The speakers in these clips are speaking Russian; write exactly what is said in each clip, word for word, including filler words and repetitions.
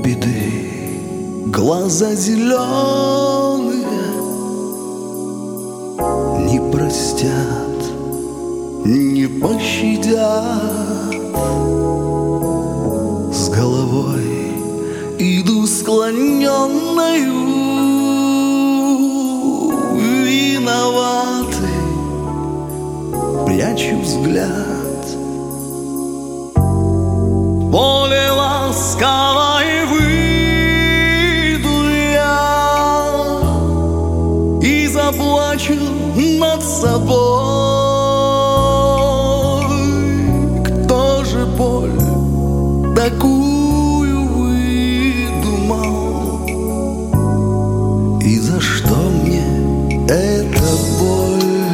беды глаза зеленые не простят, не пощадят. С головой иду склоненною, виноватый, прячу взгляд. Поле ласковое выйду я и заплачу над собой. Кто же боль такую выдумал? И за что мне эта боль?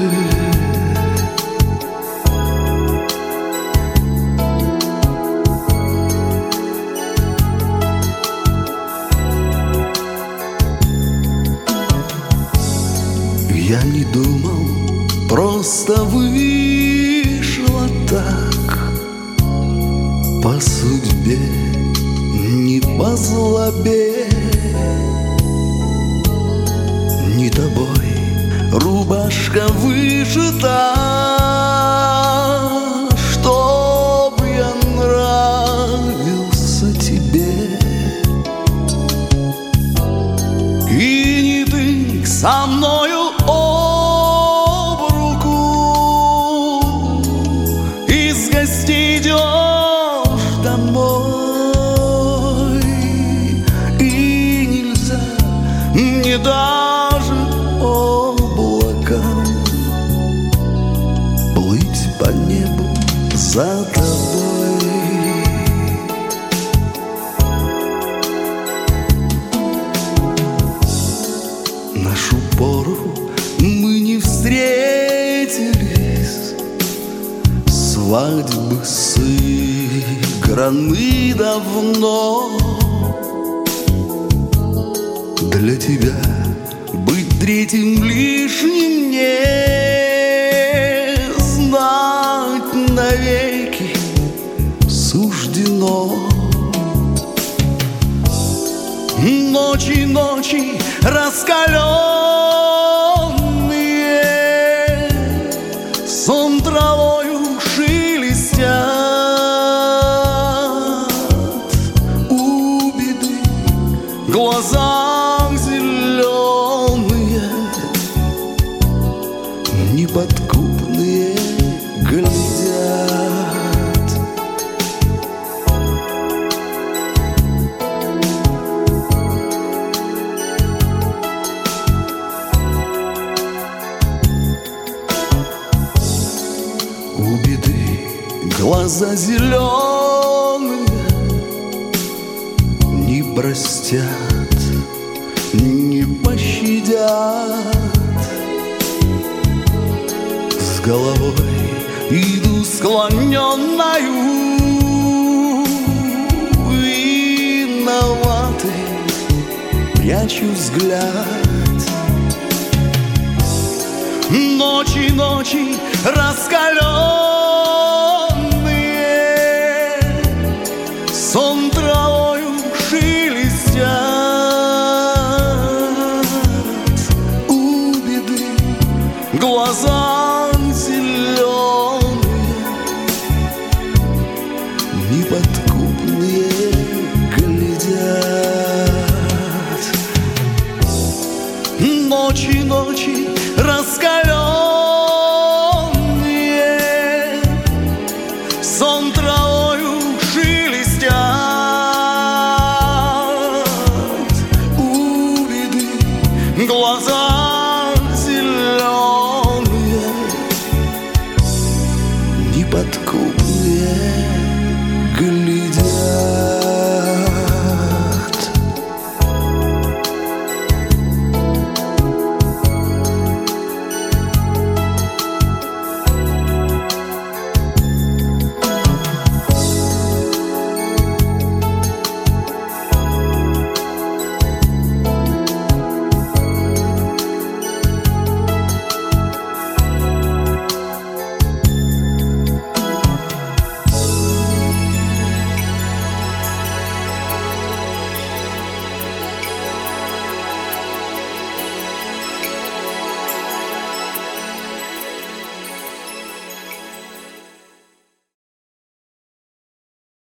Я не думал, просто вышло так. По судьбе, не по злобе. Не тобой рубашка вышита, чтоб я нравился тебе. И не ты со мною об руку из гостей идешь домой. И нельзя мне даже облакам плыть по небу за тобой. Нашу пору мы не встретились, свадьбы сыграны давно. Для тебя быть третьим лишним не знать навеки суждено. Ночи, ночи раскаленные, сон травою шелестят. У беды глаза зеленые, неподкупные глядят. У беды глаза зеленые не простят, не пощадят. С головой иду склоненною, виноватый, прячу взгляд. Ночи, ночи раскаленные, сон трав